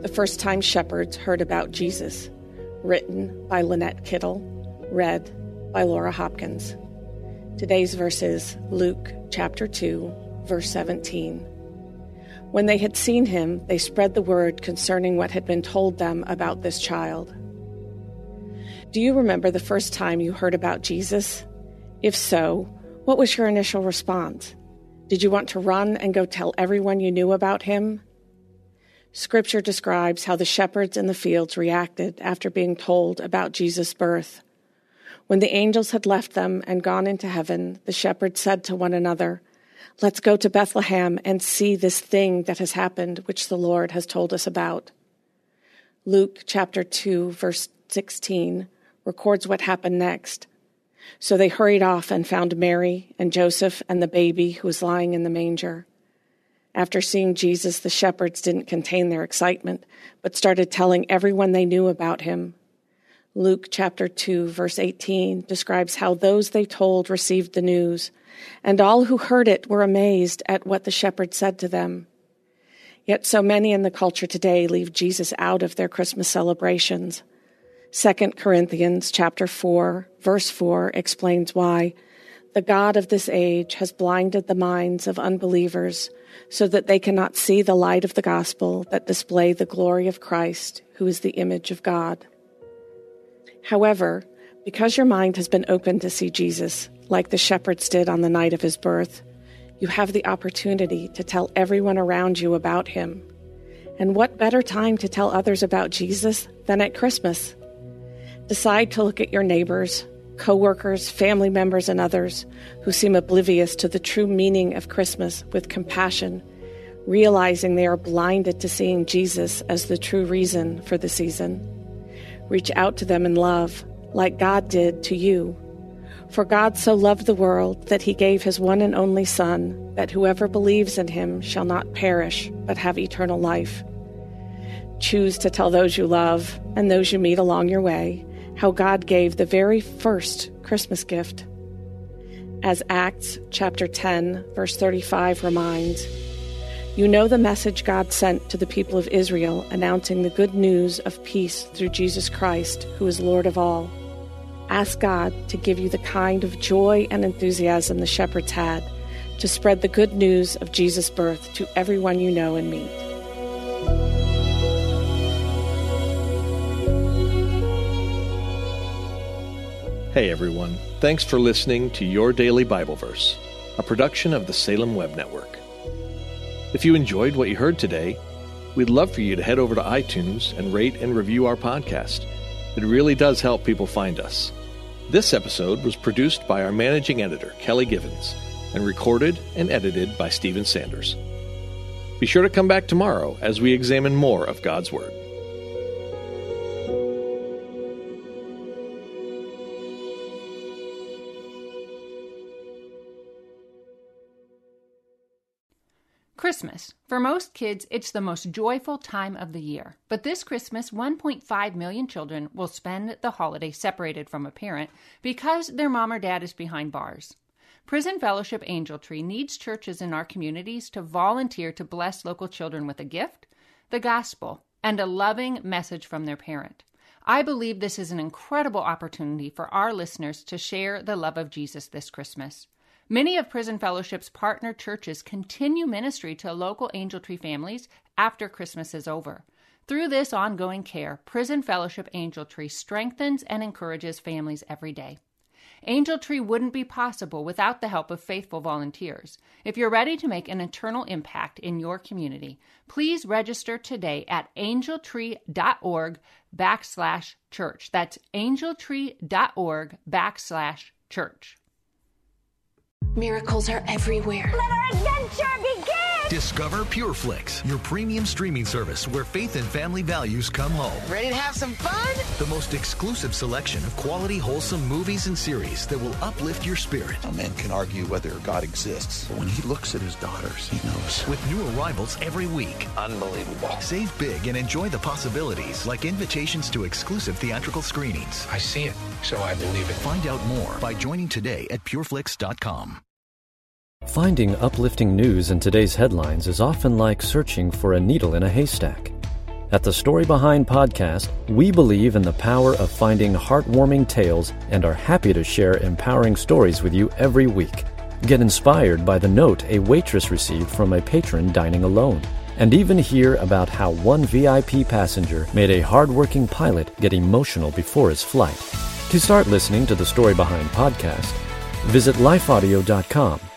The First Time Shepherds Heard About Jesus, written by Lynette Kittle, read by Laura Hopkins. Today's verse is Luke chapter 2, verse 17. When they had seen him, they spread the word concerning what had been told them about this child. Do you remember the first time you heard about Jesus? If so, what was your initial response? Did you want to run and go tell everyone you knew about him? Scripture describes how the shepherds in the fields reacted after being told about Jesus' birth. When the angels had left them and gone into heaven, the shepherds said to one another, "Let's go to Bethlehem and see this thing that has happened, which the Lord has told us about." Luke chapter 2, verse 16 records what happened next. So they hurried off and found Mary and Joseph and the baby who was lying in the manger. After seeing Jesus, the shepherds didn't contain their excitement, but started telling everyone they knew about him. Luke chapter 2, verse 18 describes how those they told received the news, and all who heard it were amazed at what the shepherds said to them. Yet so many in the culture today leave Jesus out of their Christmas celebrations. 2 Corinthians chapter 4, verse 4 explains why. The God of this age has blinded the minds of unbelievers so that they cannot see the light of the gospel that display the glory of Christ, who is the image of God. However, because your mind has been opened to see Jesus, like the shepherds did on the night of his birth, you have the opportunity to tell everyone around you about him. And what better time to tell others about Jesus than at Christmas? Decide to look at your neighbors, co-workers, family members, and others who seem oblivious to the true meaning of Christmas with compassion, realizing they are blinded to seeing Jesus as the true reason for the season. Reach out to them in love, like God did to you. For God so loved the world that he gave his one and only Son, that whoever believes in him shall not perish, but have eternal life. Choose to tell those you love and those you meet along your way how God gave the very first Christmas gift. As Acts chapter 10, verse 35 reminds, you know the message God sent to the people of Israel, announcing the good news of peace through Jesus Christ, who is Lord of all. Ask God to give you the kind of joy and enthusiasm the shepherds had to spread the good news of Jesus' birth to everyone you know and meet. Hey everyone, thanks for listening to Your Daily Bible Verse, a production of the Salem Web Network. If you enjoyed what you heard today, we'd love for you to head over to iTunes and rate and review our podcast. It really does help people find us. This episode was produced by our managing editor, Kelly Givens, and recorded and edited by Stephen Sanders. Be sure to come back tomorrow as we examine more of God's Word. Christmas. For most kids, it's the most joyful time of the year. But this Christmas, 1.5 million children will spend the holiday separated from a parent because their mom or dad is behind bars. Prison Fellowship Angel Tree needs churches in our communities to volunteer to bless local children with a gift, the gospel, and a loving message from their parent. I believe this is an incredible opportunity for our listeners to share the love of Jesus this Christmas. Many of Prison Fellowship's partner churches continue ministry to local Angel Tree families after Christmas is over. Through this ongoing care, Prison Fellowship Angel Tree strengthens and encourages families every day. Angel Tree wouldn't be possible without the help of faithful volunteers. If you're ready to make an eternal impact in your community, please register today at angeltree.org/church. That's angeltree.org/church. Miracles are everywhere. Let our adventure begin! Discover PureFlix, your premium streaming service where faith and family values come home. Ready to have some fun? The most exclusive selection of quality, wholesome movies and series that will uplift your spirit. A man can argue whether God exists, but when he looks at his daughters, he knows. With new arrivals every week. Unbelievable. Save big and enjoy the possibilities, like invitations to exclusive theatrical screenings. I see it, so I believe it. Find out more by joining today at pureflix.com. Finding uplifting news in today's headlines is often like searching for a needle in a haystack. At the Story Behind podcast, we believe in the power of finding heartwarming tales and are happy to share empowering stories with you every week. Get inspired by the note a waitress received from a patron dining alone, and even hear about how one VIP passenger made a hardworking pilot get emotional before his flight. To start listening to the Story Behind podcast, visit lifeaudio.com